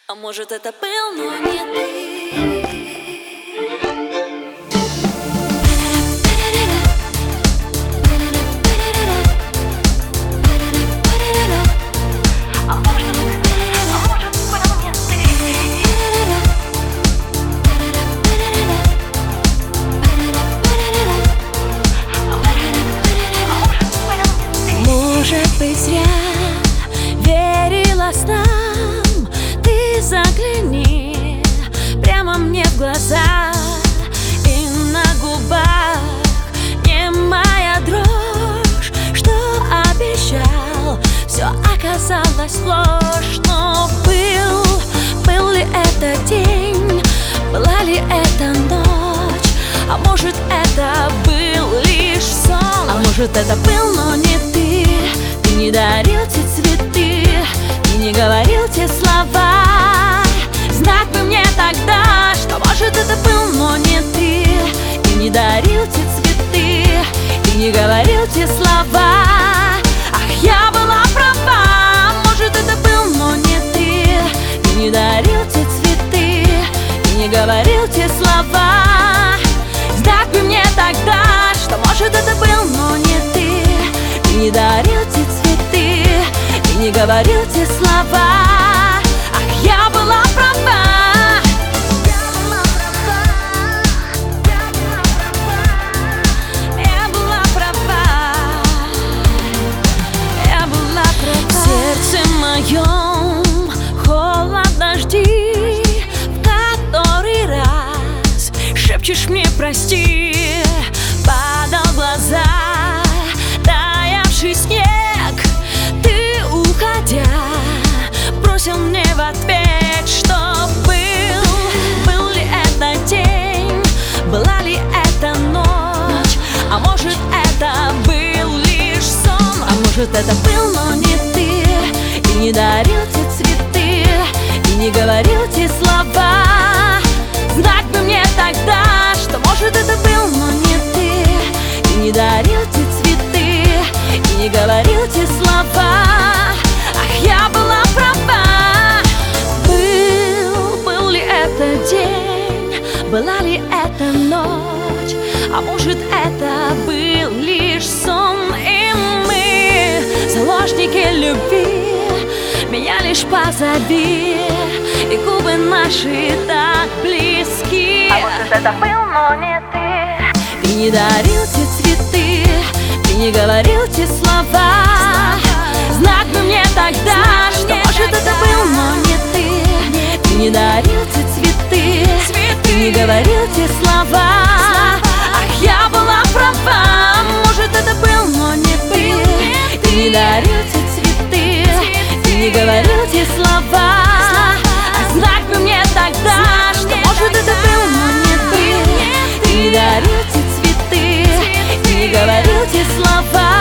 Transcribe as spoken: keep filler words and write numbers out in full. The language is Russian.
А может, это был, но не ты. Может быть, зря верила снам. Ты загляни прямо мне в глаза, и на губах немая дрожь. Что обещал, все оказалось ложь. Но был, был ли это день, была ли это ночь? А может, это был лишь сон? А может, это был, но не ты. Ты не дарил те цветы, ты не говорил те слова. Знать бы мне тогда, что может, это был, но не ты. Ты не дарил те цветы, ты не говорил те слова. Ах, я была права, может, это был, но не ты. Ты не дарил те цветы, ты не говорил те слова. Знать бы мне тогда, что может, это был, но не ты. Ты не дарил те цветы, ты не говорил те слова. Ах, я была права. Я была права. Я была права. В сердце моем холодно жди, в который раз шепчешь мне прости. Падал в глаза таявший снег, ты, уходя, бросил мне в ответ, что был. Был ли это день, была ли это ночь? А может, это был лишь сон? А может, это был, но не ты. Ты не дарил те цветы, ты не говорил те слова. Знать бы мне тогда, что может, это был, но не ты. Ты не дарил те цветы, ты не говорил те слова. Ах, я была права. Был, был ли это день, была ли это ночь? А может, это был лишь сон? И мы, заложники любви, меня лишь позови, и губы наши так близки. А может, это был, но не ты. Ты не дарил те цветы, ты не говорил те слова. Знать бы мне тогда, что может, это был, но не ты. Ты не дарил те цветы, ты не говорил те слова. Ах, я была права, может, это был, но не ты. Ты не дарил те цветы, ты не говорил те слова. А знать бы мне тогда, что может, это был, но не ты. Ты не дарил те цветы, ты не говорил те слова.